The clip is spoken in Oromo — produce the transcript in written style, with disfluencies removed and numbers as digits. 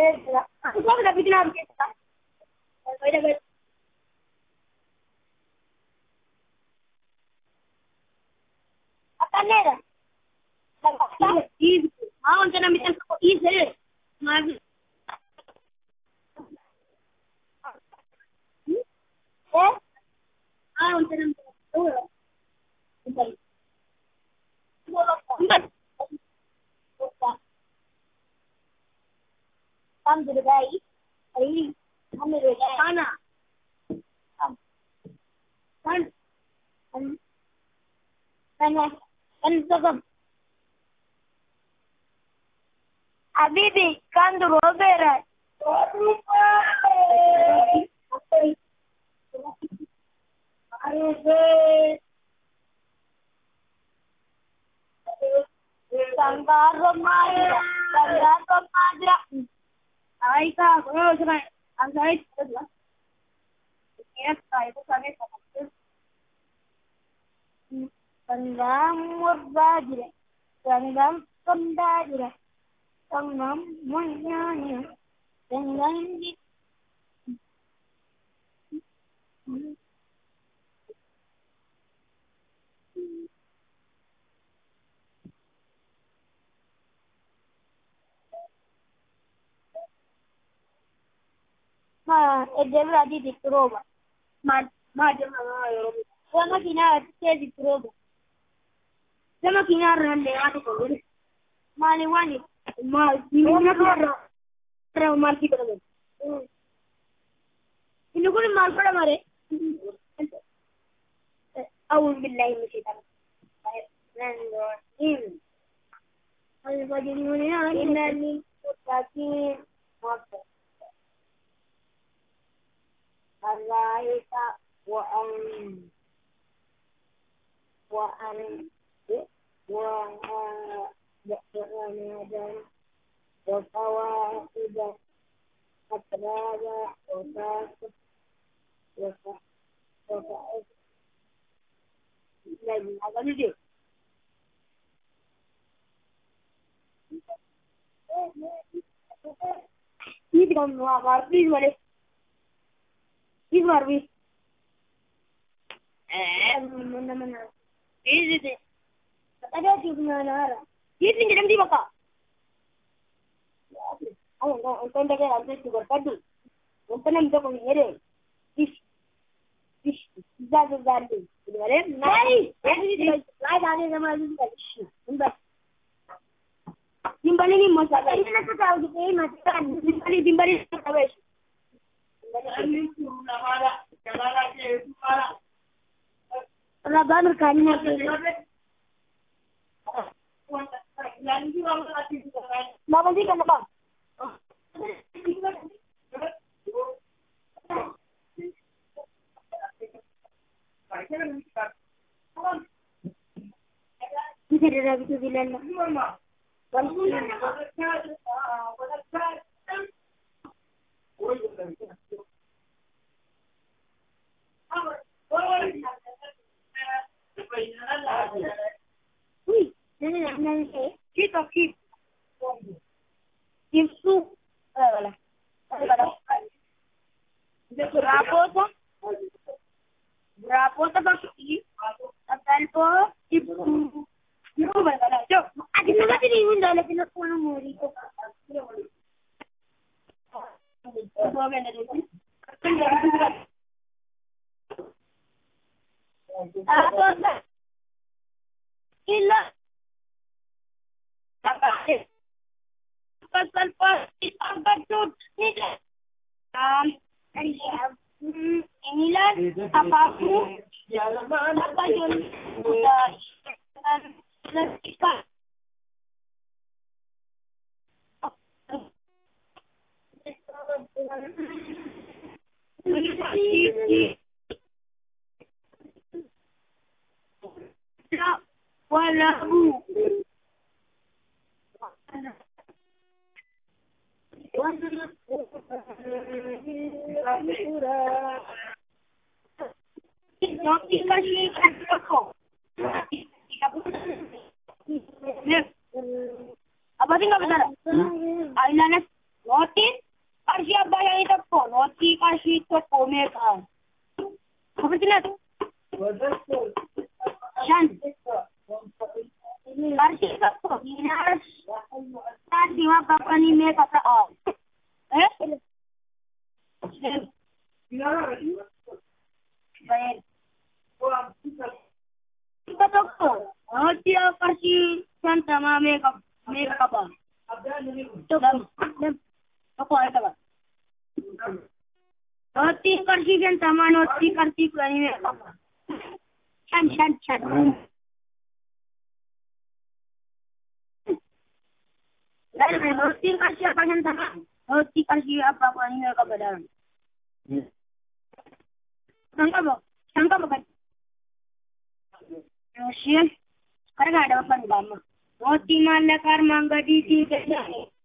Aku kok udah bikin apa kita? Udah apa nih? Is mau jangan bikin kok is mas jangan come to the guy. Hey, come to the guy. Sana. Come. Habibi, come to Robera. Sanggar Madra. Aika, bro, jangan. Angkai itu lah. Yes, itu sangat bagus. Sanggam murbajire. Sanggam kondajire. Sanggam munyanya. Sanggam di. Edel adi dikroba. Sama kina ati dikroba. Sama kina rande ati ko. Mali wani. Kina ko ra mal ki ko. Inu ko mal pala mare. A'udhu billahi minash shaitanir rajim. Al-fajr innani mutakin mata. Al-laika wa'an dan وقواعد أترابا وفاسق وفاسق لازم هذا نجي يدرون نوابار بيز ولا بيز ماربي من بيز ده ada juga nara ini tinggal di bawah untuk negara itu juga padu untuk nama itu mengira fish jadi ini nari ini ada nama itu fish timbali ini masalah ini nak tahu di sini macam timbali tahu Raban berkanya Bapak sih kenapa? Bisa dari itu bilang. Kita keep itu lah. Berapa pasti? Tanpa ibu berapa? Jom, ada mana sih ini dah lagi nak pulang muri tu. Apa? Ila. Pasal pasti apa tu ni? Inilah apa aku? Apa yang sudah lakukan? Walau apa sih nggak benar? Ailanas notis Notii tokko notii qarshii tokko meeqa? Kabajilatu. Shan. Qarshii tokko diinaara sa'aatii waan qaqqanii meeqa ta'a? Dhibba tokko notii qarshii shantamaa meeqa qaba? Tokko qaba. Notii qarshii shantamaa notii qarshii kudhanii meeqa qaba? Shan. Notii qarshii abbaa shantamaa notii qarshii abbaa kudhanii meeqa qaba daaran? Shan qaba kan. Isheen kargaadha babban baama. Notii maallaqa armaan gadiitii